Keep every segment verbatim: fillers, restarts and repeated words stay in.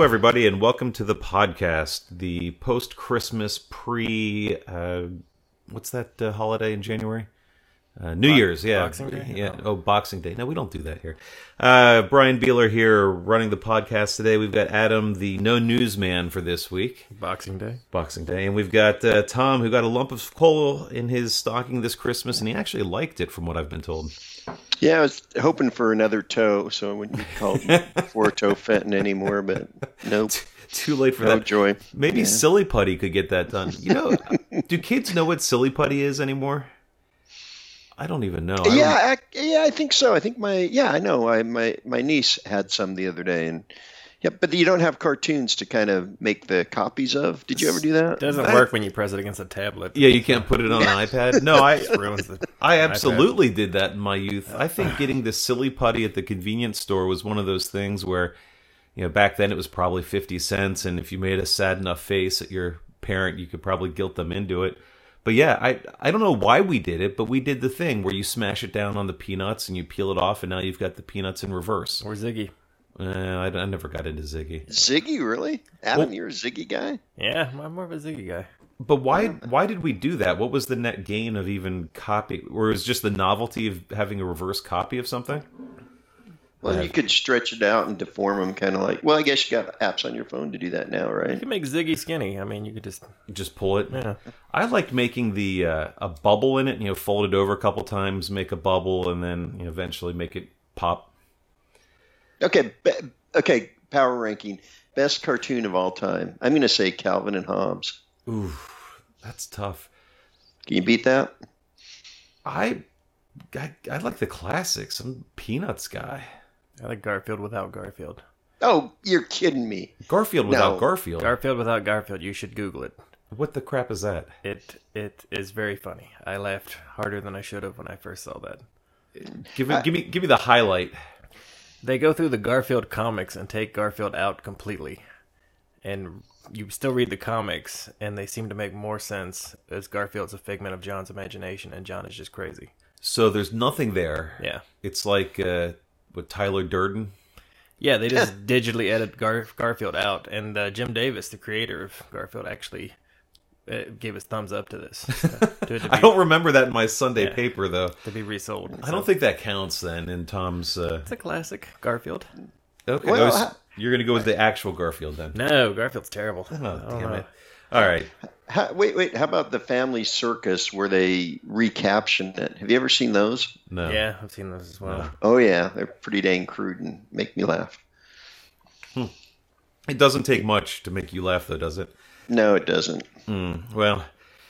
Hello, everybody, and welcome to the podcast, the post-Christmas pre... Uh, what's that uh, holiday in January? Uh, New Bo- Year's, yeah. Boxing Day? Yeah. Oh, Boxing Day. No, we don't do that here. Uh, Brian Beeler here running the podcast today. We've got Adam, the no news man for this week. Boxing Day. Boxing Day. And we've got uh, Tom, who got a lump of coal in his stocking this Christmas, and he actually liked it, from what I've been told. Yeah, I was hoping for another toe, so I wouldn't be called four toe Fenton anymore, but nope. Too late for no that. joy. Maybe yeah. Silly Putty could get that done. You know, do kids know what Silly Putty is anymore? I don't even know. I yeah, I, yeah, I think so. I think my yeah, I know. I my my niece had some the other day, and yeah, but you don't have cartoons to kind of make the copies of. Did you ever do that? It doesn't I, work when you press it against a tablet. Yeah, you can't put it on an iPad. No, I ruins the I absolutely iPad. did that in my youth. I think getting the Silly Putty at the convenience store was one of those things where, you know, back then it was probably fifty cents, and if you made a sad enough face at your parent, you could probably guilt them into it. But yeah, I I don't know why we did it, but we did the thing where you smash it down on the peanuts and you peel it off, and now you've got the peanuts in reverse. Or Ziggy. Uh, I, I never got into Ziggy. Ziggy, really? Adam, well, you're a Ziggy guy? Yeah, I'm more of a Ziggy guy. But why why did we do that? What was the net gain of even copy? Or was it just the novelty of having a reverse copy of something? Well, yeah. You could stretch it out and deform them, kind of like. Well, I guess you got apps on your phone to do that now, right? You can make Ziggy skinny. I mean, you could just just pull it. Yeah. I liked making the uh, a bubble in it. You know, fold it over a couple times, make a bubble, and then you know, eventually make it pop. Okay, be, okay. Power ranking: best cartoon of all time. I'm going to say Calvin and Hobbes. Ooh, that's tough. Can you beat that? I, I, I like the classics. I'm a Peanuts guy. I like Garfield without Garfield. Oh, you're kidding me. Garfield without no. Garfield. Garfield without Garfield. You should Google it. What the crap is that? It it is very funny. I laughed harder than I should have when I first saw that. Give it, I, give me, give me the highlight. They go through the Garfield comics and take Garfield out completely, and you still read the comics, and they seem to make more sense as Garfield's a figment of John's imagination, and John is just crazy. So there's nothing there. Yeah, it's like uh, with Tyler Durden. Yeah, they just digitally edit Gar- Garfield out, and uh, Jim Davis, the creator of Garfield, actually uh, gave his thumbs up to this. Uh, to, to be, I don't remember that in my Sunday yeah, paper, though. To be resold. I so. don't think that counts, then, in Tom's... Uh... It's a classic, Garfield. Okay, well, was, I... you're going to go with the actual Garfield, then. No, Garfield's terrible. Oh, damn know. it. All right. How, wait, wait, how about the Family Circus where they recaptioned it? Have you ever seen those? No. Yeah, I've seen those as well. No. Oh, yeah, they're pretty dang crude and make me laugh. Hmm. It doesn't take much to make you laugh, though, does it? No, it doesn't. Mm, well,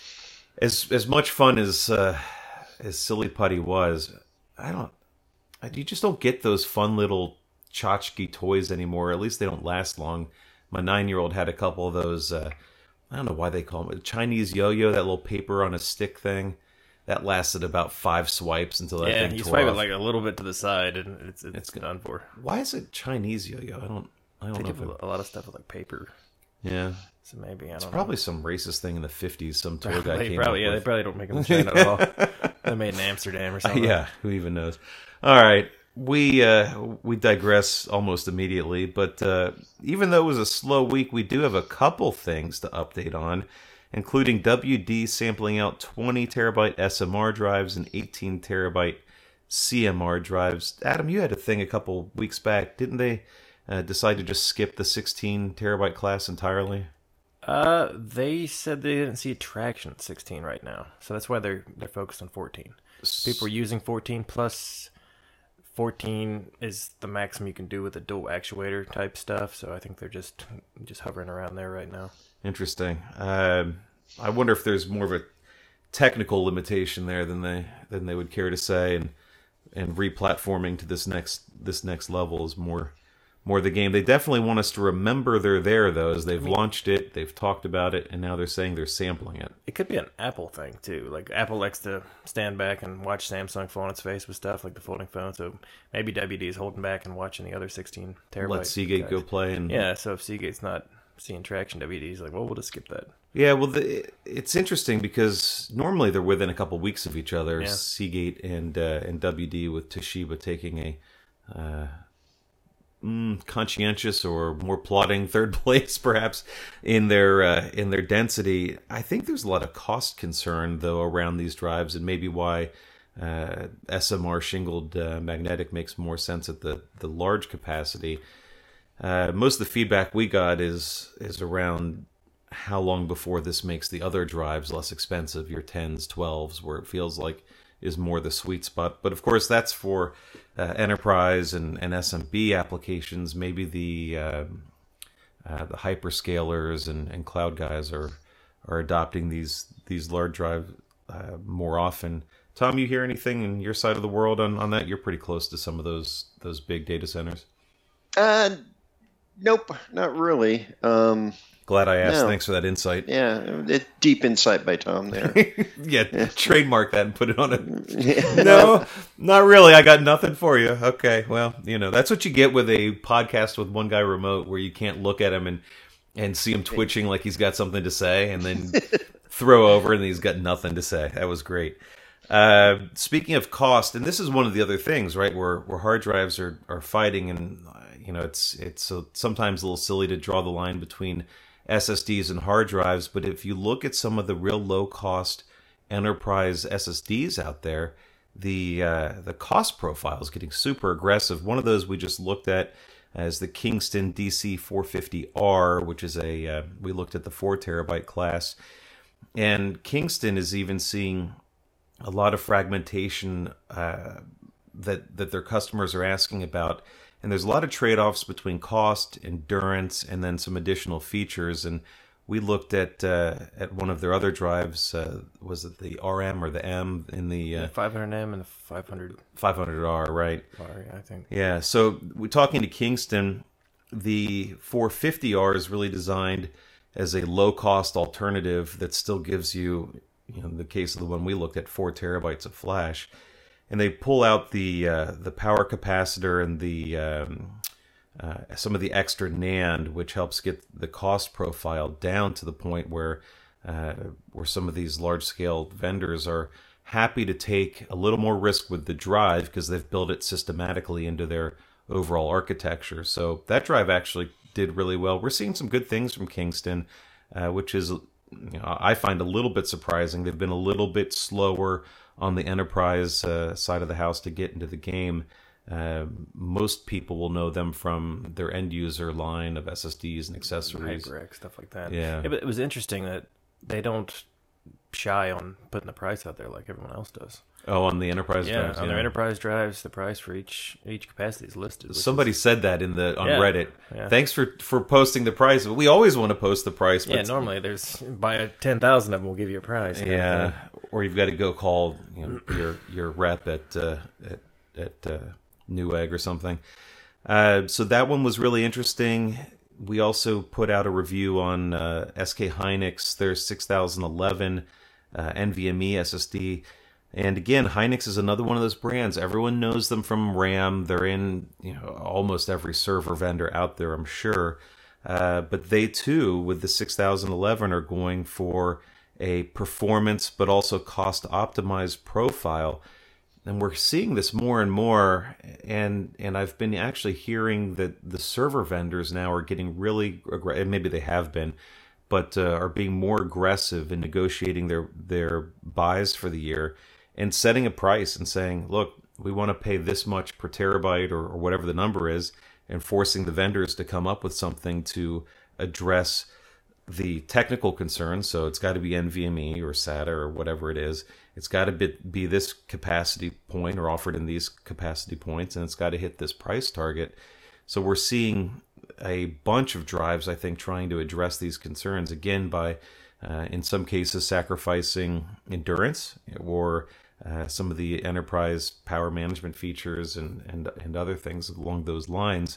as as much fun as uh, as Silly Putty was, I don't. I, you just don't get those fun little tchotchke toys anymore. At least they don't last long. My nine-year-old had a couple of those. Uh, I don't know why they call them a Chinese yo-yo. That little paper on a stick thing. That lasted about five swipes until that yeah, thing you tore swipe off. it like a little bit to the side, and it's it's, it's done for. Why is it Chinese yo-yo? I don't. I don't I know. think If a lot of stuff with like paper. Yeah. So maybe I don't it's know. probably some racist thing in the fifties. Some toy probably, guy came probably, up yeah, with. they probably don't make them in China at all. They made in Amsterdam or something. Uh, yeah, who even knows? All right, we uh, we digress almost immediately, but uh, even though it was a slow week, we do have a couple things to update on, including W D sampling out twenty terabyte S M R drives and eighteen terabyte C M R drives. Adam, you had a thing a couple weeks back, didn't they? Uh, decide to just skip the sixteen terabyte class entirely? Uh, they said they didn't see traction at sixteen right now, so that's why they're they're focused on fourteen. People are using fourteen plus. fourteen is the maximum you can do with a dual actuator type stuff, so I think they're just just hovering around there right now. Interesting. Um, I wonder if there's more of a technical limitation there than they than they would care to say, and and replatforming to this next this next level is more. More the game. They definitely want us to remember they're there, though, as they've I mean, launched it, they've talked about it, and now they're saying they're sampling it. It could be an Apple thing, too. Like, Apple likes to stand back and watch Samsung fall on its face with stuff like the folding phone, so maybe W D is holding back and watching the other sixteen terabyte. Let Seagate guys. go play. And Yeah, so if Seagate's not seeing traction, W D's like, well, we'll just skip that. Yeah, well, the, it's interesting because normally they're within a couple weeks of each other, yeah. Seagate and uh, and W D, with Toshiba taking a... Uh, mm, conscientious or more plodding third place, perhaps in their uh, in their density. I think there's a lot of cost concern though around these drives, and maybe why uh, S M R shingled uh, magnetic makes more sense at the the large capacity. Uh, most of the feedback we got is is around how long before this makes the other drives less expensive, your tens, twelves, where it feels like is more the sweet spot. But of course, that's for uh, enterprise and, and S M B applications. Maybe the uh, uh, the hyperscalers and, and cloud guys are are adopting these these large drives uh, more often. Tom, you hear anything in your side of the world on, on that? You're pretty close to some of those those big data centers. Uh, nope, not really. Um, Glad I asked. no. Thanks for that insight. Yeah, it, deep insight by Tom there. yeah, yeah, trademark that and put it on a... No, not really. I got nothing for you. Okay, well, you know, that's what you get with a podcast with one guy remote, where you can't look at him and, and see him twitching like he's got something to say, and then throw over and he's got nothing to say. That was great. Uh, speaking of cost, and this is one of the other things, right, where, where hard drives are, are fighting, and, uh, you know, it's, it's uh, sometimes a little silly to draw the line between S S Ds and hard drives, but if you look at some of the real low-cost enterprise S S Ds out there, the uh, the cost profile is getting super aggressive. One of those we just looked at is the Kingston D C four fifty R, which is a uh, we looked at the four terabyte class, and Kingston is even seeing a lot of fragmentation uh, that that their customers are asking about. And there's a lot of trade-offs between cost, endurance, and then some additional features. And we looked at uh, at one of their other drives. Uh, was it the R M or the M in the uh, five hundred M and the five hundred five hundred R, right? R, I think. Yeah. So we're talking to Kingston. The four fifty R is really designed as a low-cost alternative that still gives you, you know, in the case of the one we looked at, four terabytes of flash. And they pull out the uh, the power capacitor and the um, uh, some of the extra NAND, which helps get the cost profile down to the point where uh, where some of these large scale vendors are happy to take a little more risk with the drive because they've built it systematically into their overall architecture. So that drive actually did really well. We're seeing some good things from Kingston, uh, which is, you know, I find a little bit surprising. They've been a little bit slower on the enterprise uh, side of the house to get into the game. Uh, most people will know them from their end user line of S S Ds and accessories, HyperX, stuff like that. Yeah. yeah, but it was interesting that they don't shy on putting the price out there like everyone else does. Oh, on the enterprise yeah, drives, on yeah. their enterprise drives, the price for each each capacity is listed. which Somebody is, said that in the on Yeah, Reddit. yeah. Thanks for for posting the price. We always want to post the price, but yeah, normally there's buy ten thousand of them, we'll give you a price. you know, yeah, or you've got to go call, you know, your your rep at uh, at at uh, Newegg or something. Uh, so that one was really interesting. We also put out a review on uh, S K Hynix, their six thousand eleven uh, NVMe S S D. And again, Hynix is another one of those brands. Everyone knows them from RAM. They're in, you know, almost every server vendor out there, I'm sure. Uh, but they too, with the six thousand eleven, are going for a performance but also cost optimized profile. And we're seeing this more and more. And and I've been actually hearing that the server vendors now are getting really aggressive. Maybe they have been, but uh, are being more aggressive in negotiating their their buys for the year and setting a price and saying, look, we want to pay this much per terabyte or, or whatever the number is, and forcing the vendors to come up with something to address the technical concerns. So it's got to be NVMe or SATA or whatever it is. It's got to be, be this capacity point or offered in these capacity points, and it's got to hit this price target. So we're seeing a bunch of drives, I think, trying to address these concerns, again, by, uh, in some cases, sacrificing endurance or uh, some of the enterprise power management features and, and, and other things along those lines.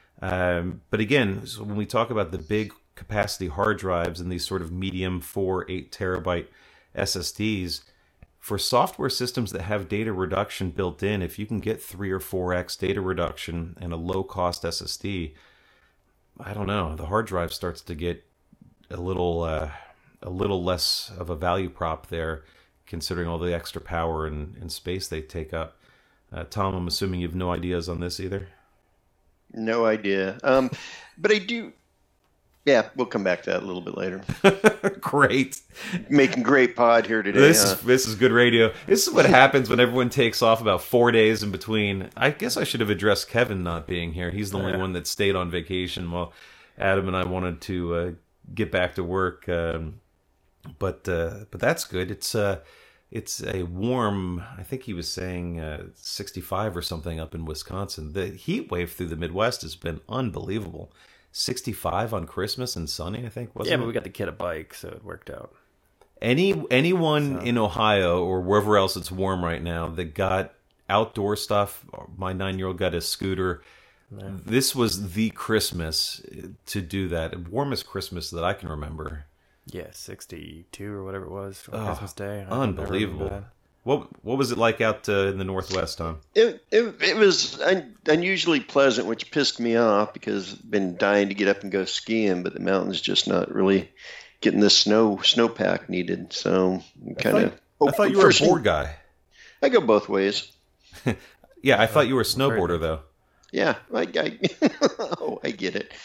Um, but again, so when we talk about the big capacity hard drives and these sort of medium four, eight terabyte S S Ds, for software systems that have data reduction built in, if you can get three or four x data reduction and a low cost S S D, I don't know, the hard drive starts to get a little uh, a little less of a value prop there, considering all the extra power and, and space they take up. Uh, Tom, I'm assuming you have no ideas on this either? No idea. Um, but I do. Yeah, we'll come back to that a little bit later. Great. Making great pod here today. This huh? is this is good radio. This is what happens when everyone takes off about four days in between. I guess I should have addressed Kevin not being here. He's the only Yeah. one that stayed on vacation while Adam and I wanted to uh, get back to work. Um, but uh, but that's good. It's uh, it's a warm. I think he was saying uh, sixty-five or something up in Wisconsin. The heat wave through the Midwest has been unbelievable. sixty-five on Christmas and sunny, I think, wasn't Yeah, it? but we got the kid a bike, so it worked out. Any anyone So- in Ohio or wherever else it's warm right now that got outdoor stuff, my nine-year-old got a scooter. This was the Christmas to do that. Warmest Christmas that I can remember. Yeah, sixty-two or whatever it was on Oh, Christmas Day. I don't unbelievable. remember that. What what was it like out uh, in the Northwest, Tom? It, it it was un, unusually pleasant, which pissed me off because I've been dying to get up and go skiing, but the mountain's just not really getting the snow snowpack needed. So kind I of. thought, I thought you were a board guy. I go both ways. Yeah, I thought you were a snowboarder though. Yeah, I, I oh, I get it.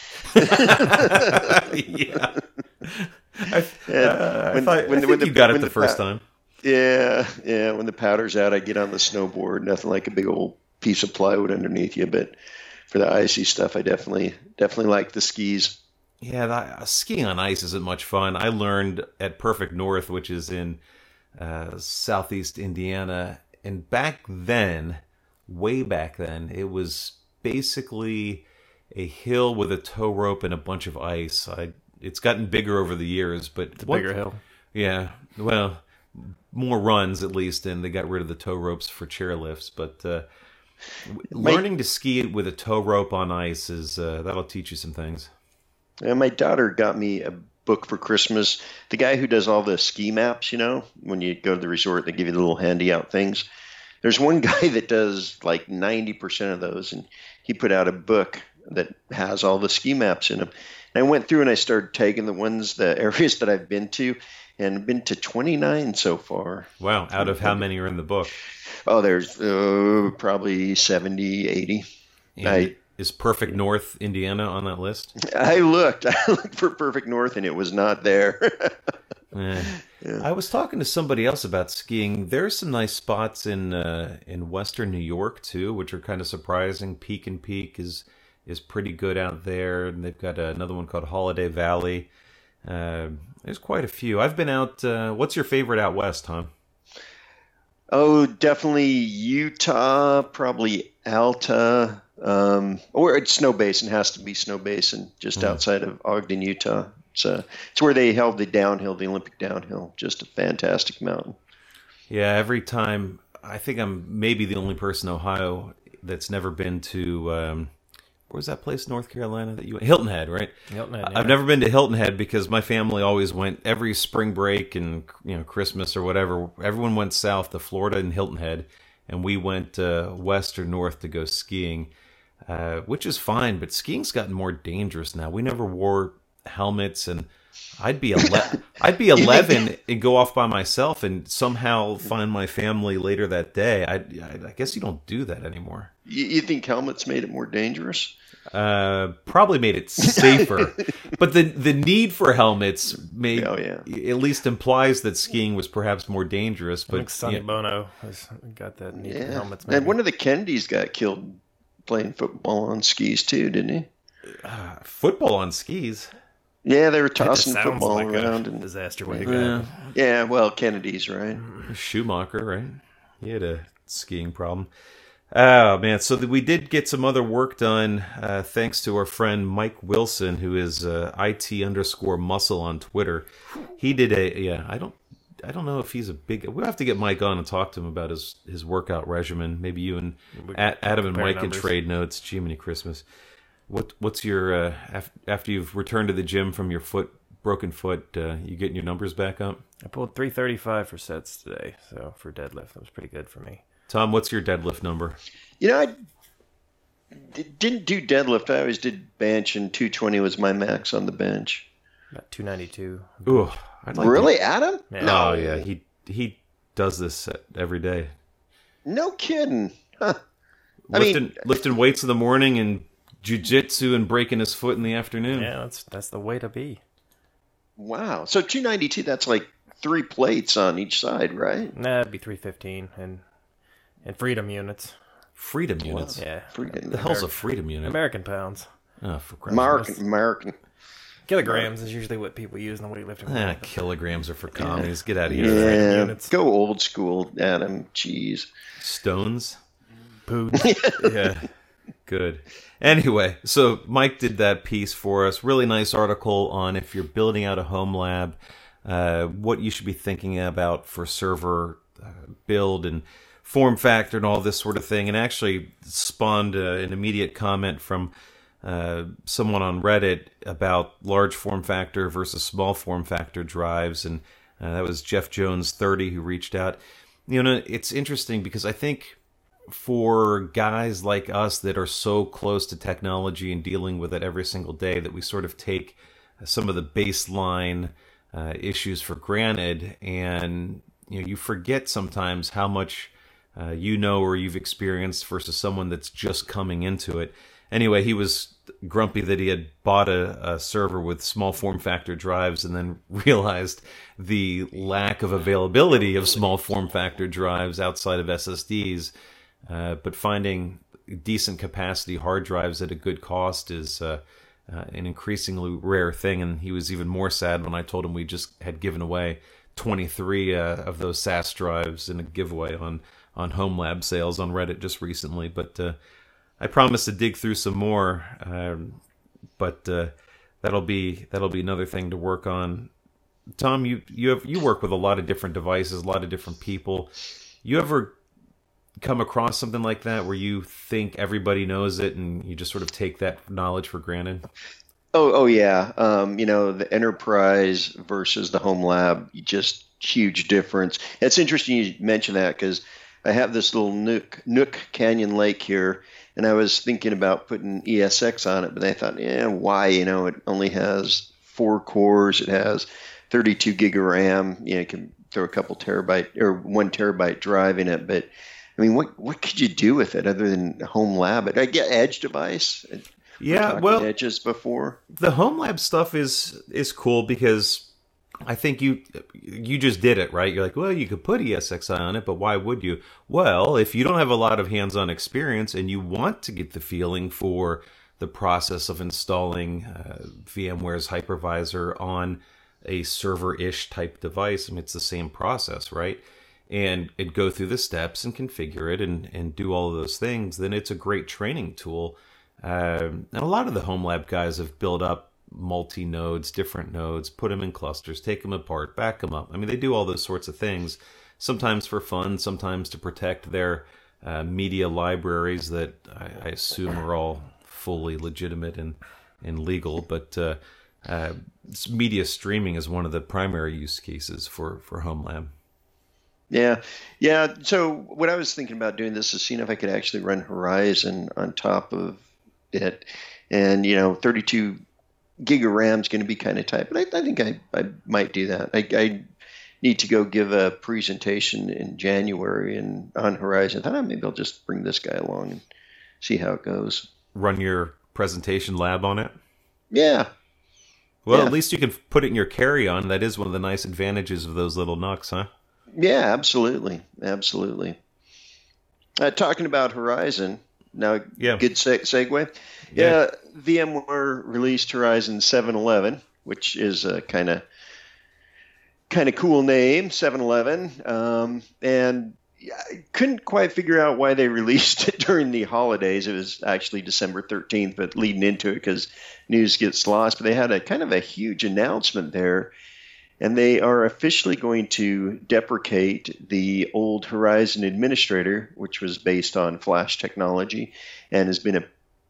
Yeah. I, Yeah, uh, I when- thought when I the- think when the- you got it when the the first pa- time. Yeah, yeah. When the powder's out, I get on the snowboard. Nothing like a big old piece of plywood underneath you. But for the icy stuff, I definitely definitely like the skis. Yeah, that, skiing on ice isn't much fun. I learned at Perfect North, which is in uh, southeast Indiana, and back then, way back then, it was basically a hill with a tow rope and a bunch of ice. I, it's gotten bigger over the years, but It's a bigger hill. Yeah, well, more runs at least, and they got rid of the tow ropes for chairlifts. But uh, learning to ski with a tow rope on ice is uh, that'll teach you some things. And my daughter got me a book for Christmas. The guy who does all the ski maps, you know, when you go to the resort, they give you the little handy out things. There's one guy that does like ninety percent of those, and he put out a book that has all the ski maps in them. And I went through and I started tagging the ones, the areas that I've been to, and I've been to twenty-nine so far. Wow, out of how many are in the book? Oh, there's uh, probably seventy, eighty. And I- is Perfect North Indiana on that list? I looked. I looked for Perfect North, and it was not there. Eh. I was talking to somebody else about skiing. There's some nice spots in uh, in Western New York too, which are kind of surprising. Peak and Peak is is pretty good out there, and they've got another one called Holiday Valley. Uh, there's quite a few. I've been out. Uh, what's your favorite out west, Tom? Oh, definitely Utah, probably Alta, um, or it's Snow Basin. Has to be Snow Basin, just outside of Ogden, Utah. It's uh, it's where they held the downhill, the Olympic downhill. Just a fantastic mountain. Yeah, every time I think I'm maybe the only person in Ohio that's never been to um, where's that place in North Carolina that you went? Hilton Head, right? Hilton Head, I've yeah. never been to Hilton Head because my family always went every spring break and you know Christmas or whatever. Everyone went south to Florida and Hilton Head, and we went uh, west or north to go skiing, uh, which is fine. But skiing's gotten more dangerous now. We never wore helmets, and I'd be ele- I'd be eleven and go off by myself and somehow find my family later that day. I, I, I guess you don't do that anymore. You, you think helmets made it more dangerous? Uh, probably made it safer, but the the need for helmets made Oh, yeah. at least implies that skiing was perhaps more dangerous. I But think Sonny yeah, Bono has got that need for Yeah. helmets. And Maybe. one of the Kennedys got killed playing football on skis too, didn't he? football on skis. Yeah, they were That just tossing sounds football like around. a And, disaster waiting. Yeah. yeah, well, Kennedy's right. Schumacher, right? He had a skiing problem. Oh man! So that we did get some other work done, uh, thanks to our friend Mike Wilson, who is uh, it underscore muscle on Twitter. He did a yeah. I don't I don't know if he's a big. We'll have to get Mike on and talk to him about his his workout regimen. Maybe you and We A- Adam and compare Mike can numbers. trade notes. Jiminy Christmas. What what's your uh, af- after you've returned to the gym from your foot broken foot? Uh, you getting your numbers back up? I pulled three thirty-five for sets today, so for deadlift, that was pretty good for me. Tom, what's your deadlift number? You know, I d- didn't do deadlift. I always did bench, and two twenty was my max on the bench. About two ninety-two. Ooh, I'd like to- Really, Adam? Yeah. No, Oh yeah, he he does this every day. no kidding. Huh. I Lifting mean, lifting weights in the morning and jiu-jitsu and breaking his foot in the afternoon. Yeah, that's that's the way to be. Wow. So two ninety-two, that's like three plates on each side, right? Nah, it'd be three fifteen and and freedom units. Freedom units? Yeah. Freedom. The hell's a freedom unit? American pounds. Oh, for Christ's American. American. Kilograms is usually what people use in the weightlifting. Ah, world. kilograms are for commies. Get out of here. Yeah. units. Go old school, Adam. Jeez. Stones? Pood. Yeah. Good. Anyway, so Mike did that piece for us. Really nice article on if you're building out a home lab, uh, what you should be thinking about for server uh, build and form factor and all this sort of thing. And actually spawned uh, an immediate comment from uh, someone on Reddit about large form factor versus small form factor drives. And uh, that was Jeff Jones thirty who reached out. You know, it's interesting because I think for guys like us that are so close to technology and dealing with it every single day that we sort of take some of the baseline uh, issues for granted, and you know, you forget sometimes how much uh, you know or you've experienced versus someone that's just coming into it. Anyway, he was grumpy that he had bought a, a server with small form factor drives and then realized the lack of availability of small form factor drives outside of S S Ds. Uh, but finding decent capacity hard drives at a good cost is uh, uh, an increasingly rare thing. And he was even more sad when I told him we just had given away twenty-three uh, of those S A S drives in a giveaway on, on Home Lab sales on Reddit just recently. But uh, I promise to dig through some more. Um, but uh, that'll be that'll be another thing to work on. Tom, you you have you work with a lot of different devices, a lot of different people. You ever come across something like that where you think everybody knows it and you just sort of take that knowledge for granted? Oh, oh yeah. Um, you know, the enterprise versus the home lab, just huge difference. It's interesting you mention that because I have this little Nook, Nook Canyon Lake here, and I was thinking about putting E S X on it, but I thought, yeah, why? You know, it only has four cores. It has thirty-two gig of RAM. You know, you can throw a couple terabyte or one terabyte drive in it, but I mean, what what could you do with it other than home lab? I get edge device. Yeah, well, edges before. The home lab stuff is is cool because I think you you just did it, right? You're like, well, you could put E S X i on it, but why would you? Well, if you don't have a lot of hands-on experience and you want to get the feeling for the process of installing uh, VMware's hypervisor on a server-ish type device, I mean, it's the same process, right? And it go through the steps and configure it and, and do all of those things, then it's a great training tool. Um, and a lot of the home lab guys have built up multi-nodes, different nodes, put them in clusters, take them apart, back them up. I mean, they do all those sorts of things, sometimes for fun, sometimes to protect their uh, media libraries that I, I assume are all fully legitimate and, and legal. But uh, uh, media streaming is one of the primary use cases for, for home lab. Yeah, yeah. So what I was thinking about doing this is seeing if I could actually run Horizon on top of it, and you know, thirty-two gig of RAM is going to be kind of tight, but I, I think I, I might do that. I, I need to go give a presentation in January and on Horizon. I thought, oh, maybe I'll just bring this guy along and see how it goes. Run your presentation lab on it? Yeah. Well, yeah. At least you can put it in your carry-on. That is one of the nice advantages of those little Nucs, huh? Yeah, absolutely. Absolutely. Uh, talking about Horizon, now yeah. good se- segue. Yeah. yeah, VMware released Horizon seven eleven, which is a kind of kind of cool name, seven eleven. Um, and I couldn't quite figure out why they released it during the holidays. It was actually December thirteenth, but leading into it because news gets lost. But they had a kind of a huge announcement there. And they are officially going to deprecate the old Horizon Administrator, which was based on Flash technology and has been a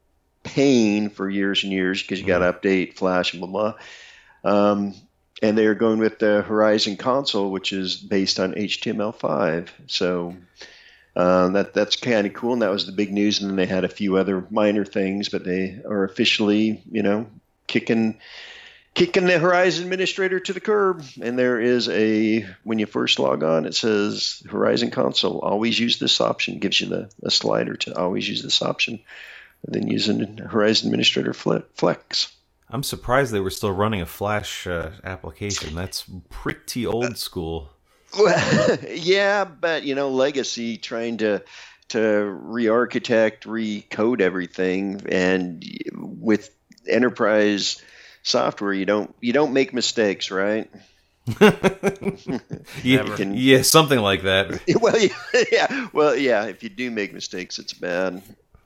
pain for years and years because you got to update Flash and blah, blah. Um, and they are going with the Horizon Console, which is based on H T M L five. So uh, that that's kind of cool. And that was the big news. And then they had a few other minor things, but they are officially, you know, kicking kicking the Horizon Administrator to the curb. And there is a, when you first log on, it says Horizon Console, always use this option. Gives you the a slider to always use this option. and then using Horizon Administrator Flex. I'm surprised they were still running a Flash uh, application. That's pretty old school. Well, yeah, but you know, legacy trying to to re-architect, recode everything, and with enterprise software, you don't you don't make mistakes, right? yeah, can, yeah, something like that. Well, yeah, yeah, well, yeah. If you do make mistakes, it's bad.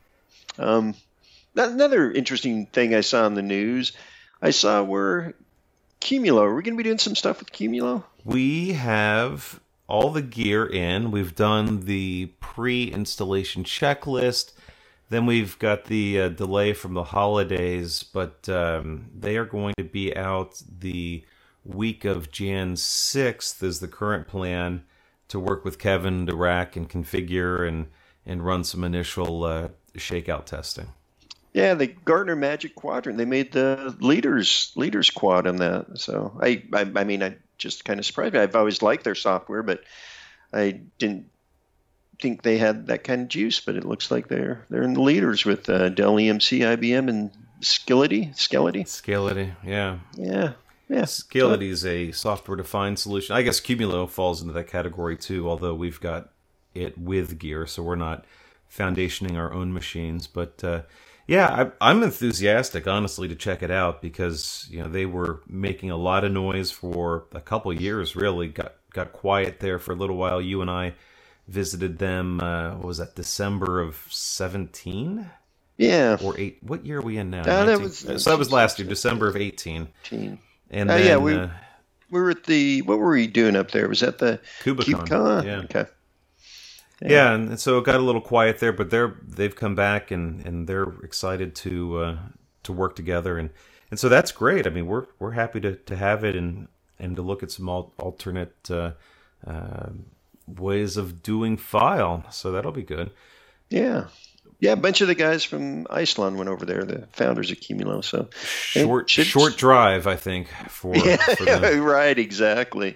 Um, another interesting thing I saw in the news, I saw where Cumulo. Are we going to be doing some stuff with Cumulo? We have all the gear in. We've done the pre-installation checklist. Then we've got the uh, delay from the holidays, but um, they are going to be out the week of January sixth is the current plan to work with Kevin to rack and configure and, and run some initial uh, shakeout testing. Yeah, the Gartner Magic Quadrant. They made the leaders leaders quad on that. So I, I, I mean, I just kind of surprised me. I've always liked their software, but I didn't think they had that kind of juice. But it looks like they're they're in the leaders with uh, Dell E M C, I B M, and Skillity. Skillity. Skillity, yeah. Yeah. Yeah. Skillity is a software-defined solution. I guess Cumulo falls into that category too, although we've got it with gear, so we're not foundationing our own machines. But uh, yeah, I, I'm enthusiastic, honestly, to check it out because you know they were making a lot of noise for a couple years. Really got got quiet there for a little while. You and I visited them. Uh, what was that? December of seventeen. Yeah. Or eight. What year are we in now? Uh, that was, uh, so that was last year, December of eighteen. eighteen. And uh, then, yeah, we uh, we were at the what were we doing up there? Was that the KubeCon? KubeCon? Yeah. Okay. Yeah. yeah, and so it got a little quiet there, but they're they've come back and, and they're excited to uh, to work together, and, and so that's great. I mean, we're we're happy to, to have it and, and to look at some al- alternate uh, uh, ways of doing file. So that'll be good. Yeah. Yeah, a bunch of the guys from Iceland went over there, the founders of Cumulo. So short, should... short drive, I think. For, yeah, for the... right, exactly.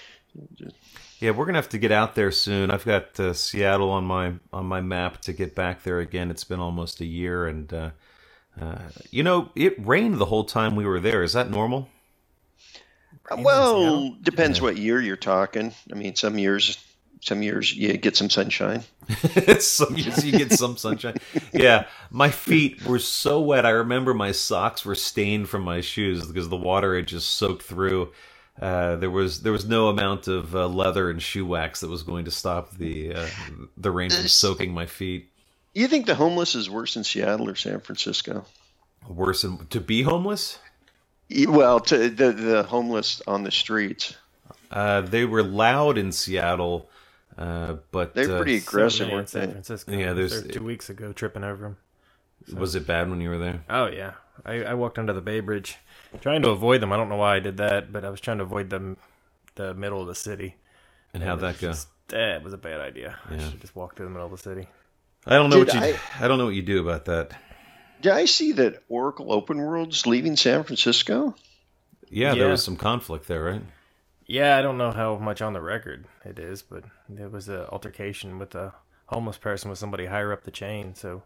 Yeah, we're gonna have to get out there soon. I've got uh, Seattle on my on my map to get back there again. It's been almost a year, and uh, uh, you know, it rained the whole time we were there. Is that normal? Well, depends yeah. what year you're talking. I mean, some years. Some years you get some sunshine. Some years you get some sunshine. Yeah, my feet were so wet. I remember my socks were stained from my shoes because the water had just soaked through. Uh, there was there was no amount of uh, leather and shoe wax that was going to stop the uh, the rain from soaking my feet. You think the homeless is worse in Seattle or San Francisco? Worse in, to be homeless? Well, to the the homeless on the streets. Uh, they were loud in Seattle. Uh, but they're pretty uh, aggressive in weren't San they? Francisco. Yeah, there's two weeks ago tripping over them. So. Was it bad when you were there? Oh yeah, I, I walked under the Bay Bridge, trying to avoid them. I don't know why I did that, but I was trying to avoid them, the middle of the city. And, and how'd that go? Just, eh, it was a bad idea. Yeah. I should just walk through the middle of the city. I don't know did what you. I, I don't know what you do about that. Did I see that Oracle Open World's leaving San Francisco? Yeah, yeah, there was some conflict there, right? Yeah, I don't know how much on the record it is, but there was an altercation with a homeless person with somebody higher up the chain. So,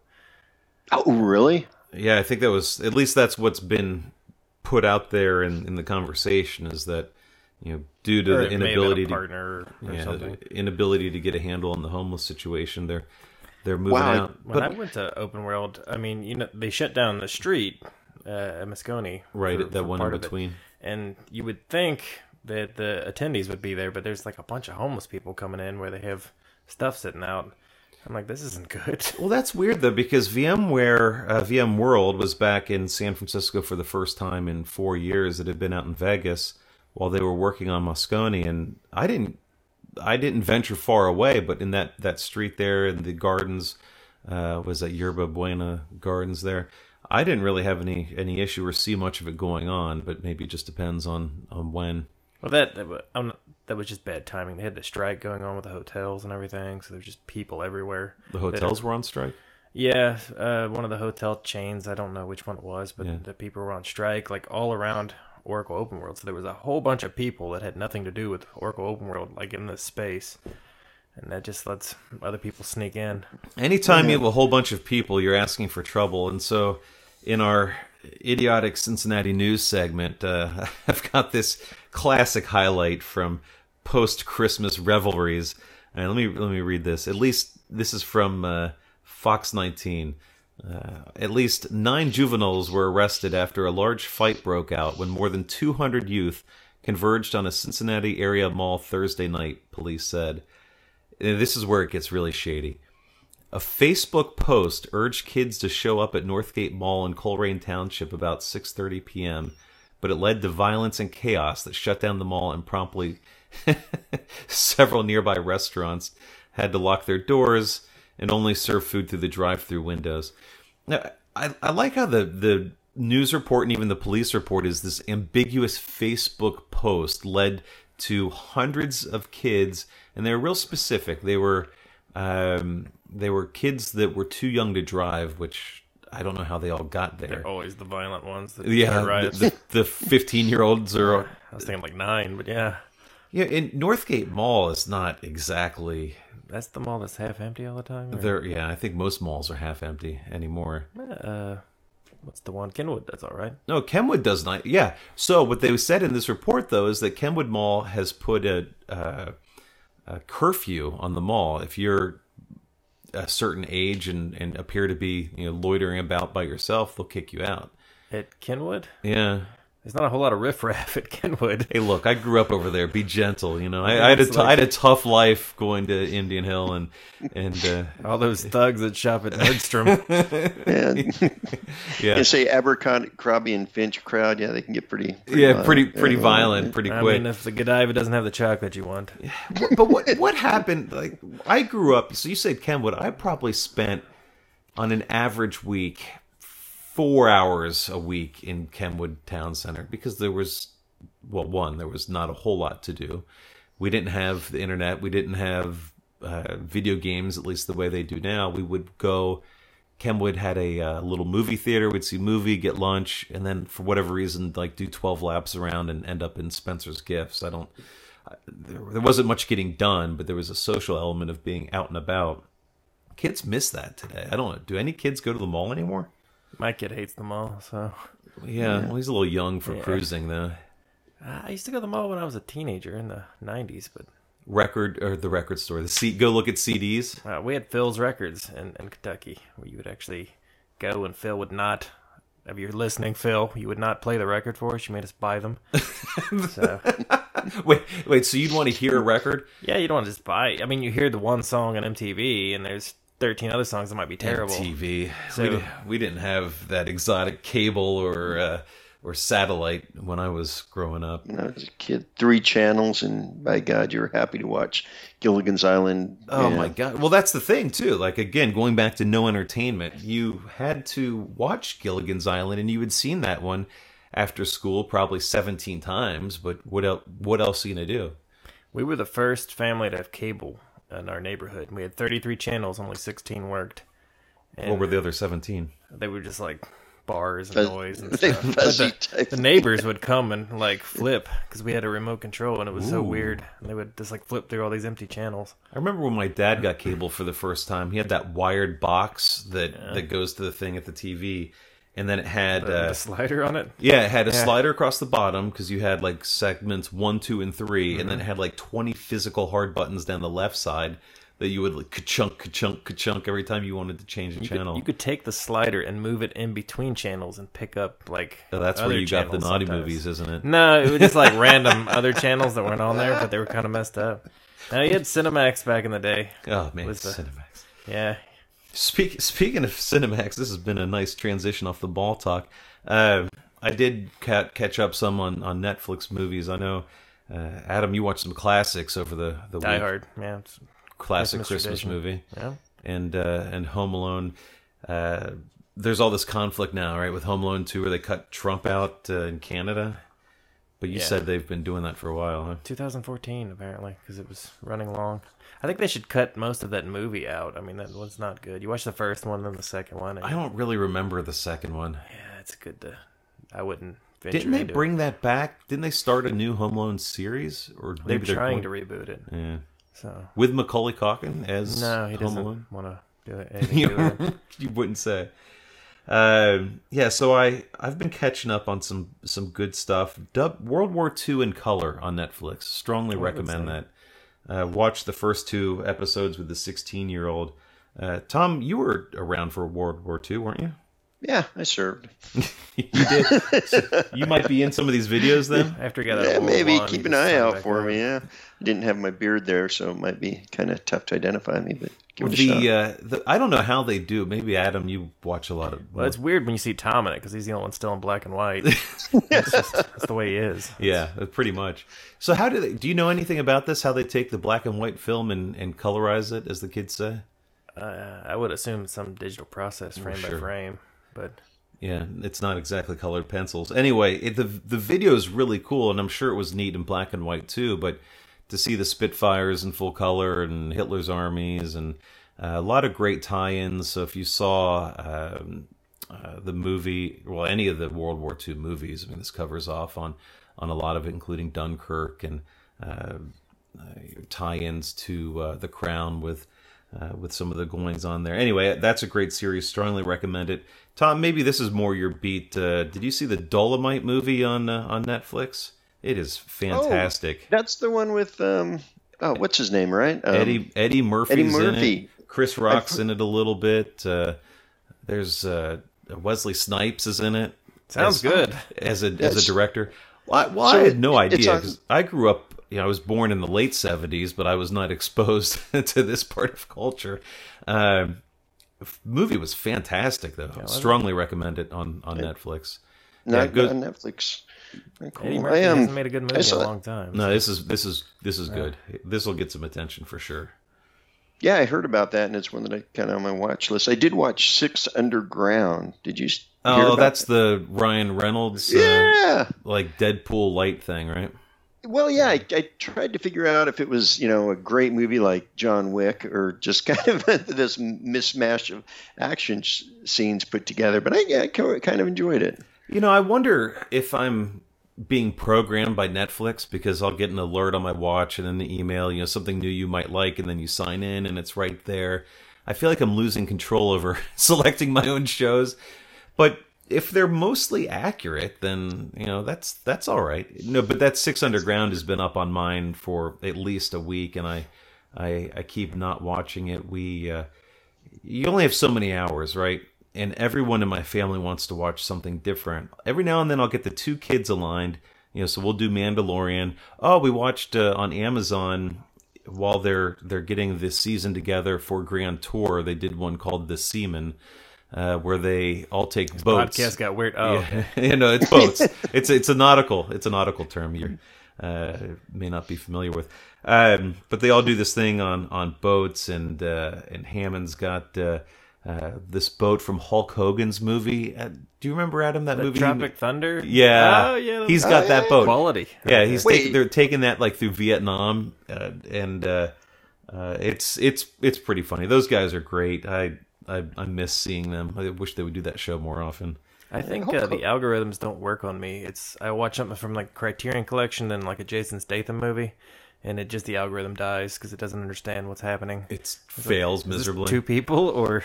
oh, really? Yeah, I think that was at least that's what's been put out there in, in the conversation is that you know due to or the inability to partner or yeah, something. The inability to get a handle on the homeless situation, they're they're moving wow. out. When but, I went to Open World, I mean, you know, they shut down the street uh, at Moscone, right? for, that for one part in between, and you would think that the attendees would be there, but there's like a bunch of homeless people coming in where they have stuff sitting out. I'm like, this isn't good. Well, that's weird though, because VMware, uh, VMworld was back in San Francisco for the first time in four years. It had been out in Vegas while they were working on Moscone, and I didn't, I didn't venture far away, but in that, that street there in the gardens, uh, was that Yerba Buena Gardens there. I didn't really have any, any issue or see much of it going on, but maybe it just depends on, on when. Well, that that was, um, that was just bad timing. They had the strike going on with the hotels and everything, so there's just people everywhere. The hotels were on strike? Yeah, uh, one of the hotel chains, I don't know which one it was, but yeah. the people were on strike, like all around Oracle Open World. So there was a whole bunch of people that had nothing to do with Oracle Open World, like in this space. and that just lets other people sneak in. Anytime you have a whole bunch of people, you're asking for trouble. And so in our idiotic Cincinnati news segment, uh, I've got this classic highlight from post-Christmas revelries. And let me let me read this. At least this is from uh, Fox nineteen. Uh, at least nine juveniles were arrested after a large fight broke out when more than two hundred youth converged on a Cincinnati area mall Thursday night, police said. And this is where it gets really shady. A Facebook post urged kids to show up at Northgate Mall in Coleraine Township about six thirty p.m., but it led to violence and chaos that shut down the mall, and promptly several nearby restaurants had to lock their doors and only serve food through the drive-through windows. Now, I, I like how the, the news report and even the police report is this ambiguous Facebook post led to hundreds of kids, and they were real specific. They were um, they were kids that were too young to drive, which I don't know how they all got there. They're always the violent ones that Yeah, start riots. the the fifteen-year-olds are. I was thinking like nine, but yeah. Yeah, and Northgate Mall is not exactly. That's the mall that's half empty all the time? or- There, yeah, I think most malls are half empty anymore. Uh, what's the one? Kenwood, that's all right. No, Kenwood does not. Yeah. So what they said in this report, though, is that Kenwood Mall has put a, uh, a curfew on the mall. If you're a certain age and, and appear to be, you know, loitering about by yourself, they'll kick you out. At Kenwood? Yeah. There's not a whole lot of riffraff at Kenwood. Hey, look, I grew up over there. Be gentle, you know. I, I had a It's t- like- I had a tough life going to Indian Hill and and uh, All those thugs that shop at Nordstrom. And yeah, you say Abercrombie and Finch crowd, yeah, they can get pretty, pretty yeah, violent. pretty pretty Yeah. violent, pretty I quick. mean, if the Godiva doesn't have the chocolate you want. But what what happened? Like, I grew up. So you said Kenwood. I probably spent on an average week four hours a week in Kenwood Town Center because there was, well, one, there was not a whole lot to do. We didn't have the internet. We didn't have uh, video games, at least the way they do now. We would go. Kenwood had a uh, little movie theater. We'd see a movie, get lunch, and then for whatever reason, like do twelve laps around and end up in Spencer's Gifts. I don't. There, there wasn't much getting done, but there was a social element of being out and about. Kids miss that today. I don't know. Do any kids go to the mall anymore? My kid hates the mall, so. Yeah, well, he's a little young for Yeah. cruising, though. I used to go to the mall when I was a teenager in the nineties, but Record or the record store. The C, go look at C Ds. uh, we had Phil's Records in, in Kentucky, where you would actually go and Phil would not. If you're listening, Phil, you would not play the record for us. You made us buy them. So Wait, wait. So you'd want to hear a record? yeah, you don't want to just buy. I mean, you hear the one song on M T V, and there's thirteen other songs that might be terrible. T V. So- we, di- we didn't have that exotic cable or uh, or satellite when I was growing up. When I was a kid, three channels, and by God, you were happy to watch Gilligan's Island. Oh Yeah. my god! Well, that's the thing too. Like again, going back to no entertainment, you had to watch Gilligan's Island, and you had seen that one after school probably seventeen times. But what else? What else are you gonna do? We were the first family to have cable in our neighborhood. We had thirty-three channels, only sixteen worked. And What were the other seventeen? they were just like bars and Fuzz- noise and they stuff. But fuzzy the, type the neighbors would come and like flip because we had a remote control and it was so Ooh. weird. And they would just like flip through all these empty channels. I remember when my dad got cable for the first time. He had that wired box that that goes to the thing at the T V, and then it had The, uh, the slider on it. yeah, it had a Yeah. slider across the bottom because you had like segments one, two, and three, and Mm-hmm. then it had like twenty physical hard buttons down the left side that you would like ka-chunk, ka-chunk, ka-chunk every time you wanted to change a You channel. could, you could take the slider and move it in between channels and pick up like. So that's where other you got the channels naughty sometimes. movies, isn't it? No, it was just like random other channels that weren't on there, but they were kind of messed up. Now you had Cinemax back in the day. Oh man, Was the- Cinemax. Yeah, Speak, speaking of Cinemax, this has been a nice transition off the ball talk. Uh, I did ca- catch up some on, on Netflix movies. I know, uh, Adam, you watched some classics over the, the Die week. Hard. Yeah, it's- Classic Christmas Christmas tradition. movie. yeah. and uh, and Home Alone. Uh, there's all this conflict now, right, with Home Alone two, where they cut Trump out uh, in Canada. But you Yeah. said they've been doing that for a while, huh? twenty fourteen apparently because it was running long. I think they should cut most of that movie out. I mean, that was not good. You watch the first one, then the second one. And I don't really remember the second one. yeah, it's good to. I wouldn't. Venture Didn't they into bring it. that back? Didn't they start a new Home Alone series? Or They're maybe trying going- to reboot it. Yeah. So With Macaulay Culkin as no, he Home doesn't Alone? want to do it. anything to do with it. You wouldn't say. Um, yeah, so I I've been catching up on some some good stuff. Dub, World War Two in color on Netflix. Strongly Oh, recommend that's that. Uh, watch the first two episodes with the sixteen year old. Uh, Tom, you were around for World War Two, weren't you? Yeah, I served. You did. So you might be in some of these videos then. After he got out Yeah, of World maybe One, he keep an just eye signed out back for up. me. Yeah, I didn't have my beard there, so it might be kind of tough to identify me. But give it a shot. The, uh, the I don't know how they do it. Maybe Adam, you watch a lot of. Well, it's weird when you see Tom in it because he's the only one still in black and white. It's just, that's the way he is. Yeah, pretty much. So how do they? Do you know anything about this? How they take the black and white film and, and colorize it, as the kids say? Uh, I would assume some digital process, frame sure. by frame, but Yeah, it's not exactly colored pencils. Anyway, it, the the video is really cool, and I'm sure it was neat in black and white too. But to see the Spitfires in full color and Hitler's armies and uh, a lot of great tie-ins. So if you saw um, uh, the movie, well, any of the World War Two movies, I mean, this covers off on on a lot of it, including Dunkirk and uh, uh, tie-ins to uh, The Crown with. Uh, with some of the goings on there. Anyway, that's a great series. Strongly recommend it. Tom, maybe this is more your beat. Uh, did you see the Dolomite movie on uh, on Netflix? It is fantastic. Oh, that's the one with um. Oh, what's his name? Right, um, Eddie Eddie Murphy's Eddie in Murphy. it. Chris Rock's in it a little bit. Uh, there's uh, Wesley Snipes is in it. sounds as, good. as a as Yes. a director. Well, I, well, So I had no it- it's idea on- 'cause I grew up. You know, I was born in the late seventies, but I was not exposed to this part of culture. Um, movie was fantastic, though. Strongly recommend it on, on Netflix. Not Yeah, good. on Netflix. Very cool. Eddie I Murphy am. hasn't made a good movie I in saw- a long time. No, this is this is this is good. This will get some attention for sure. Yeah, I heard about that, and it's one that I kind of on my watch list. I did watch Six Underground. Did you? s- hear Oh, about that's the Ryan Reynolds, uh, Yeah. like Deadpool light thing, right? Well, yeah, I, I tried to figure out if it was, you know, a great movie like John Wick or just kind of this mismatch of action sh- scenes put together. But I, yeah, I co- kind of enjoyed it. You know, I wonder if I'm being programmed by Netflix because I'll get an alert on my watch and then the email, you know, something new you might like, and then you sign in and it's right there. I feel like I'm losing control over selecting my own shows. But if they're mostly accurate, then, you know, that's that's all right. No, but that Six Underground has been up on mine for at least a week, and I I, I keep not watching it. We uh, you only have so many hours, right? And everyone in my family wants to watch something different. Every now and then I'll get the two kids aligned, you know, so we'll do Mandalorian. Oh, we watched uh, on Amazon while they're they're getting this season together for Grand Tour. They did one called The Seaman, uh, where they all take boats. Podcast got weird. Oh, Yeah. okay. you know, it's boats. it's it's a nautical it's a nautical term you uh, may not be familiar with. Um, but they all do this thing on on boats, and uh, and Hammond's got uh, uh, this boat from Hulk Hogan's movie. Uh, do you remember, Adam, that The movie? Tropic Thunder. Yeah, Oh yeah. he's that's got Oh, that yeah. boat. quality. Yeah, right he's there. taking, Wait. they're taking that like through Vietnam, uh, and uh, uh, it's it's it's pretty funny. Those guys are great. I, I I miss seeing them. I wish they would do that show more often. I think uh, the algorithms don't work on me. It's I watch something from like Criterion Collection and like a Jason Statham movie, and it just the algorithm dies because it doesn't understand what's happening. It fails Is this miserably. two people or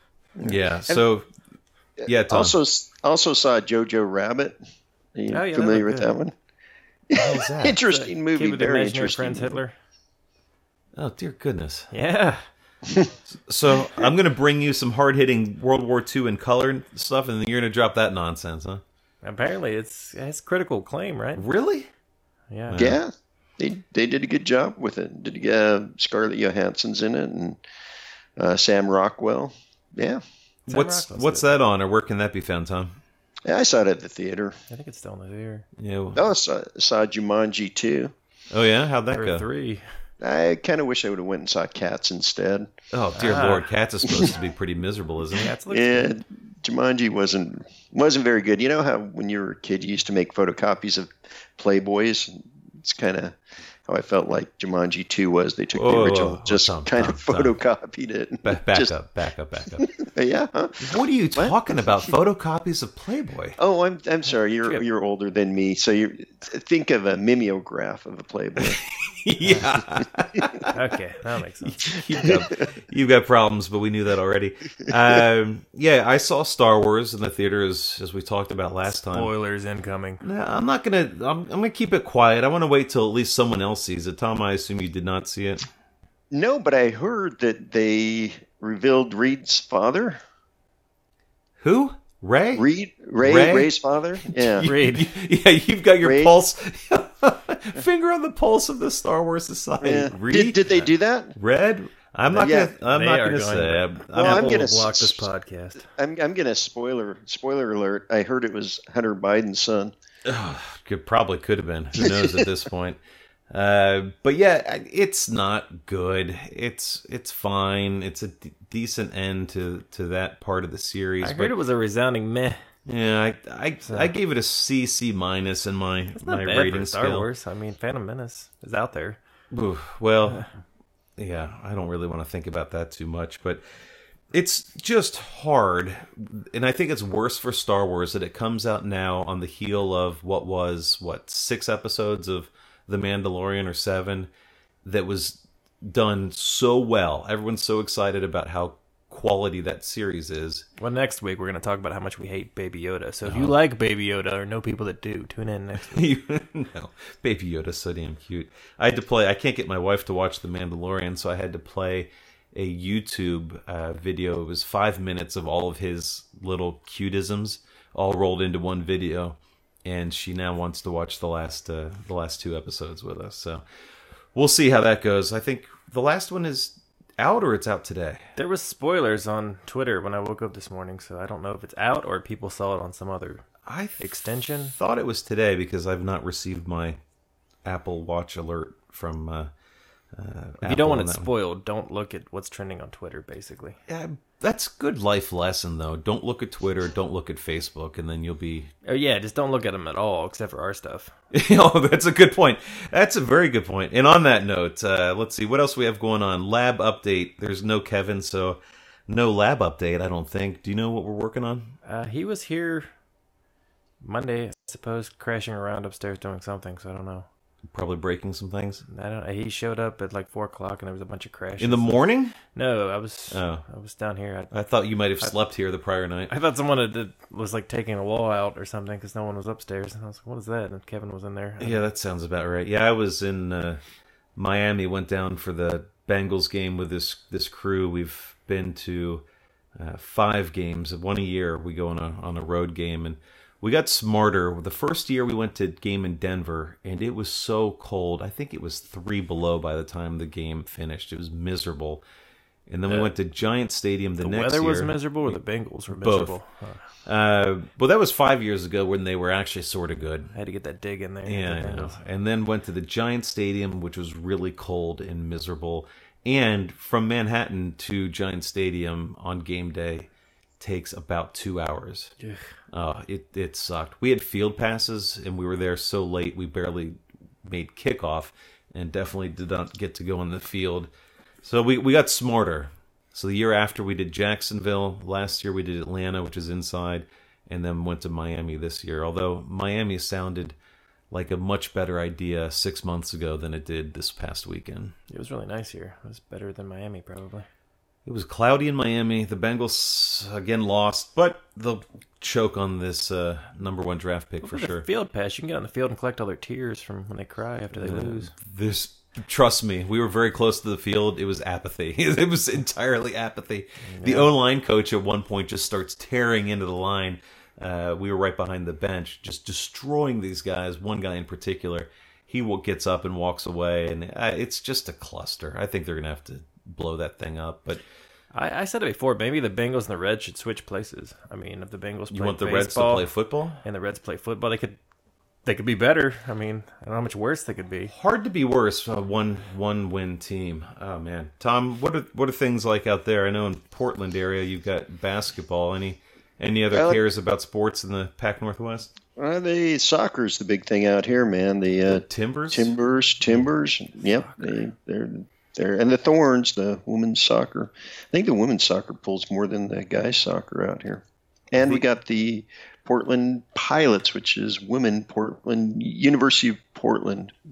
Yeah. So, yeah, Tom. Also, also saw Jojo Rabbit. Are you Oh, yeah, that familiar looked with good. that one? How's that? Interesting Kid movie. with Very imaginary interesting. friends Hitler? Oh dear goodness. Yeah. So I'm gonna bring you some hard hitting World War Two in color stuff, and then you're gonna drop that nonsense, huh? Apparently, it's it has critical acclaim, right? Really? Yeah. Yeah, they they did a good job with it. Did uh, Scarlett Johansson's in it and uh, Sam Rockwell. Yeah. Sam What's Rockwell's what's good. that on, or where can that be found, Tom? yeah, I saw it at the theater. I think it's still in the theater. Yeah. Oh, I saw, saw Jumanji too. Oh yeah. How'd that Or go? three. I kind of wish I would have went and saw Cats instead. Oh dear Ah. Lord, Cats is supposed to be pretty miserable, isn't it? Cats looks Yeah, good. Jumanji wasn't wasn't very good. You know how when you were a kid you used to make photocopies of Playboys? It's kind of how I felt like Jumanji two was. They took Whoa, the whoa, original, whoa, just Tom, kind Tom, of Tom. photocopied it. Back, back Just- up, back up, back up. Yeah. Huh? What are you talking about? Photocopies of Playboy? Oh, I'm I'm sorry. You're Chip. you're older than me, so you think of a mimeograph of a Playboy. Yeah. Okay, that makes sense. you've, got, you've got problems, but we knew that already. Um, yeah, I saw Star Wars in the theater as, as we talked about last time. Spoilers incoming. No, I'm not gonna. I'm, I'm gonna keep it quiet. I want to wait till at least someone else sees it. Tom, I assume you did not see it. No, but I heard that they revealed Reed's father. Who? Ray? Reed, Ray, Ray? Ray's father. Yeah, Reed. Yeah, you've got your Ray? pulse, finger on the pulse of the Star Wars Society. yeah. Reed? Did, did they do that? Red? I'm not Yeah. gonna. I'm They not are gonna going say. to- I'm, Well, I'm, I'm Apple gonna will block s- this podcast. I'm I'm gonna spoiler spoiler alert. I heard it was Hunter Biden's son. Could probably could have been. Who knows at this point? Uh, but yeah, it's not good. It's it's fine. It's a d- decent end to, to that part of the series. I but, heard it was a resounding meh. Yeah, I I, So- I gave it a C C minus in my It's not my bad rating for Star scale. Wars. I mean, Phantom Menace is out there. Oof, well, yeah, I don't really want to think about that too much, but it's just hard, and I think it's worse for Star Wars that it comes out now on the heel of what was what six episodes of The Mandalorian or seven that was done so well. Everyone's so excited about how quality that series is. Well, next week we're going to talk about how much we hate Baby Yoda. So if you like Baby Yoda or know people that do, tune in next week. No, Baby Yoda's so damn cute. I had to play. I can't get my wife to watch The Mandalorian, so I had to play a YouTube uh, video. It was five minutes of all of his little cutisms, all rolled into one video, and she now wants to watch the last uh, the last two episodes with us. So we'll see how that goes. I think the last one is out or it's out today. There was spoilers on Twitter when I woke up this morning, so I don't know if it's out or people saw it on some other I th- extension. thought it was today because I've not received my Apple Watch alert from. Uh, uh, If you don't want it spoiled, don't look at what's trending on Twitter, basically. Yeah, that's a good life lesson, though. Don't look at Twitter, don't look at Facebook, and then you'll be... Oh yeah, just don't look at them at all, except for our stuff. oh, that's a good point. That's a very good point. And on that note, uh, let's see, what else we have going on? Lab update. There's no Kevin, so no lab update, I don't think. Do you know what we're working on? Uh, he was here Monday, I suppose, crashing around upstairs doing something, so I don't know. Probably breaking some things. I don't. He showed up at like four o'clock, and there was a bunch of crashes. In the morning? No, I was. Oh. I was down here. I, I thought you might have slept here the prior night. I thought someone had, did- was like taking a wall out or something because no one was upstairs, and I was like, "What is that?" And Kevin was in there. Yeah, that sounds about right. Yeah, I was in uh, Miami, went down for the Bengals game with this this crew. We've been to uh, five games, one a year. We go on a on a road game, and we got smarter. The first year we went to game in Denver, and it was so cold. I think it was three below by the time the game finished. It was miserable. And then we Uh, went to Giant Stadium the, the next weather year. was miserable, or the Bengals were Both. miserable. Huh. Uh, well, that was five years ago when they were actually sort of good. I had to get that dig in there. Yeah, I know. And then went to the Giant Stadium, which was really cold and miserable. And from Manhattan to Giant Stadium on game day takes about two hours. Ugh. Oh, it it sucked. We had field passes, and we were there so late we barely made kickoff, and definitely did not get to go on the field. So we, we got smarter. So the year after we did Jacksonville. Last year we did Atlanta, which is inside, and then went to Miami this year. Although Miami sounded like a much better idea six months ago than it did this past weekend. It was really nice here. It was better than Miami, probably. It was cloudy in Miami. The Bengals again lost, but they'll choke on this uh, number one draft pick for With a sure. Field pass. You can get on the field and collect all their tears from when they cry after they lose. This, trust me, we were very close to the field. It was apathy. It was entirely apathy. The O-line coach at one point just starts tearing into the line. Uh, we were right behind the bench, just destroying these guys. One guy in particular, he will, gets up and walks away, and uh, it's just a cluster. I think they're going to have to blow that thing up, but I, I said it before. Maybe the Bengals and the Reds should switch places. I mean, if the Bengals play you want the baseball Reds to play football? and the Reds play football, they could they could be better. I mean, I don't know how much worse they could be. Hard to be worse. Uh, one one win team. Oh man, Tom, what are what are things like out there? I know in Portland area you've got basketball. Any any other Well, cares about sports in the Pac Northwest? Uh, the soccer's the big thing out here, man. The uh, Timbers. Timbers, Timbers. Yep, they, they're they're and the Thorns, the women's soccer. I think the women's soccer pulls more than the guys' soccer out here. And we got the Portland Pilots, which is women Portland University of Portland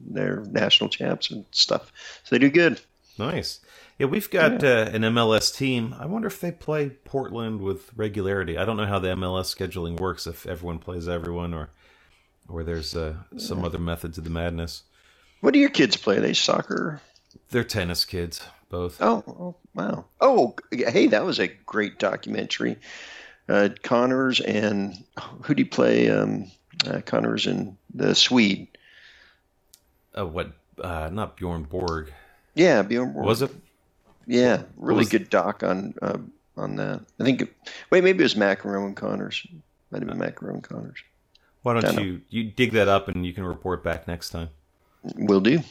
they're national champs and stuff. So they do good. Nice. Yeah, we've got Yeah. uh, an M L S team. I wonder if they play Portland with regularity. I don't know how the M L S scheduling works, if everyone plays everyone or or there's uh, some other method to the madness. What do your kids play? Are they soccer? They're tennis kids, both. Oh, oh wow. Oh, hey, that was a great documentary. Uh, Connors and who do you play? Um, uh, Connors and the Swede. Uh, what? Uh, not Bjorn Borg. Yeah, Bjorn Borg. Was it? Yeah, really was- good doc on uh, on that. I think. It, wait, maybe it was Macaron and Connors. Might have been Macaron and Connors. Why don't Don't know. you you dig that up and you can report back next time? Will do.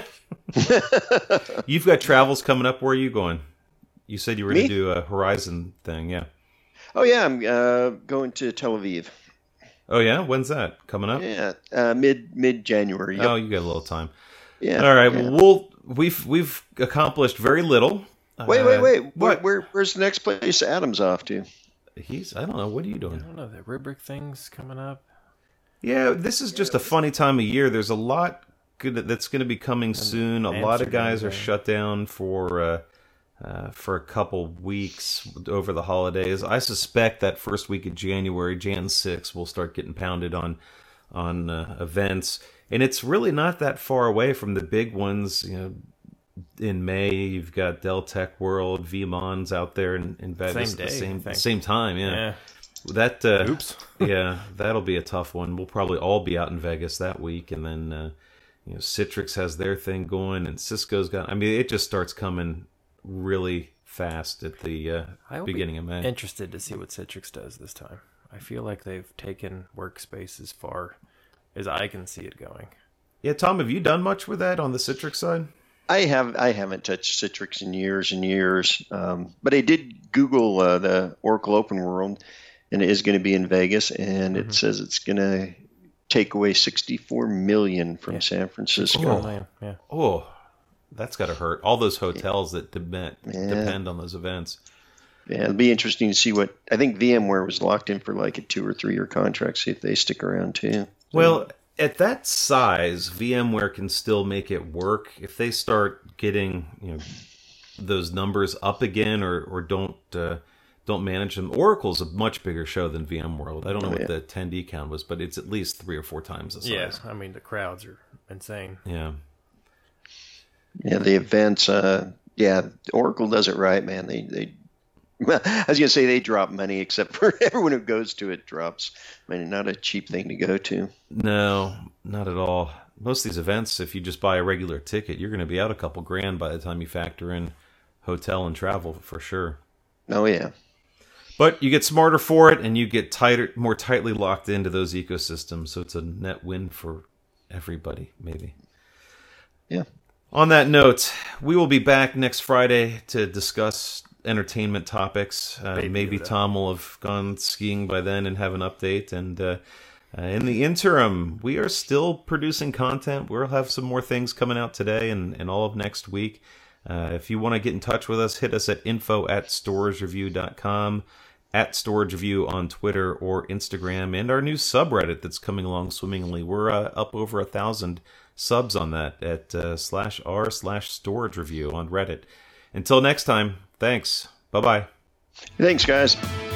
You've got travels coming up. Where are you going? You said you were going Me? to do a Horizon thing, yeah. Oh yeah, I'm uh, going to Tel Aviv. Oh yeah, when's that coming up? Yeah, uh, mid mid January. Yep. Oh, you got a little time. yeah. All right. yeah. Well, we'll we've we've accomplished very little. Wait, wait, Uh, wait. Where, What? where where's the next place Adam's off to? He's. I don't know. What are you I doing? don't know, the rubric thing's coming up. Yeah, this is just a funny time of year. There's a lot good that's going to be coming soon. A lot of Amsterdam, guys are right. shut down for uh, uh, for a couple weeks over the holidays. I suspect that first week of January, Jan sixth, will start getting pounded on on uh, events, and it's really not that far away from the big ones. You know, in May you've got Dell Tech World, V MON's out there in, in Vegas Same at the day, I same think. same time. Yeah. Yeah. That uh, Oops. yeah, that'll be a tough one. We'll probably all be out in Vegas that week, and then uh, you know Citrix has their thing going, and Cisco's got. I mean, it just starts coming really fast at the uh, I'll beginning be of May. interested to see what Citrix does this time. I feel like they've taken workspace as far as I can see it going. Yeah, Tom, have you done much with that on the Citrix side? I have I haven't touched Citrix in years and years, um, but I did Google uh, the Oracle Open World, and it is going to be in Vegas, and Mm-hmm. it says it's going to take away sixty-four million from Yeah. San Francisco. Oh. Man, yeah. Oh, that's got to hurt. All those hotels that depend Yeah. depend on those events. Yeah, it'll be interesting to see what I think VMware was locked in for like a two or three year contract. See if they stick around too. Well, at that size, VMware can still make it work. If they start getting, you know, those numbers up again, or or don't uh, don't manage them, Oracle's a much bigger show than VMworld. I don't know Oh, what yeah. the attendee count was, but it's at least three or four times the Yeah, size. I mean, the crowds are insane. Yeah. Yeah, the events. Uh, yeah, Oracle does it right, man. They they. Well, I was gonna say they drop money, except for everyone who goes to it drops. I mean, not a cheap thing to go to. No, not at all. Most of these events, if you just buy a regular ticket, you're going to be out a couple grand by the time you factor in hotel and travel for sure. Oh yeah. But you get smarter for it, and you get tighter, more tightly locked into those ecosystems. So it's a net win for everybody, maybe. Yeah. On that note, we will be back next Friday to discuss entertainment topics. Uh, Baby maybe Yoda. Tom will have gone skiing by then and have an update. And uh, uh, in the interim, we are still producing content. We'll have some more things coming out today and, and all of next week. Uh, if you want to get in touch with us, hit us at info at storagereview dot com, at Storage Review on Twitter or Instagram, and our new subreddit that's coming along swimmingly. We're uh, up over a thousand subs on that at uh, slash r slash storage review on Reddit. Until next time, thanks. Bye bye. Thanks, guys.